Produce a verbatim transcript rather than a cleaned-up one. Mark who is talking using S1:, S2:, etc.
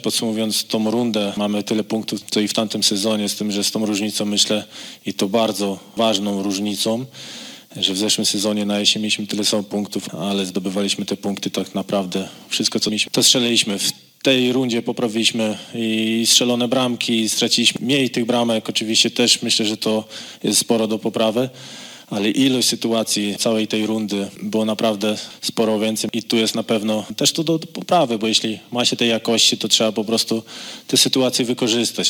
S1: Podsumowując tą rundę, mamy tyle punktów, co i w tamtym sezonie, z tym, że z tą różnicą myślę, i to bardzo ważną różnicą, że w zeszłym sezonie na jesień mieliśmy tyle samo punktów, ale zdobywaliśmy te punkty tak naprawdę. Wszystko, co mieliśmy, to strzeliliśmy. W tej rundzie poprawiliśmy i strzelone bramki, straciliśmy mniej tych bramek. Oczywiście też myślę, że to jest sporo do poprawy, ale ilość sytuacji całej tej rundy było naprawdę sporo więcej i tu jest na pewno też to do, do poprawy, bo jeśli ma się tej jakości, to trzeba po prostu te sytuacje wykorzystać.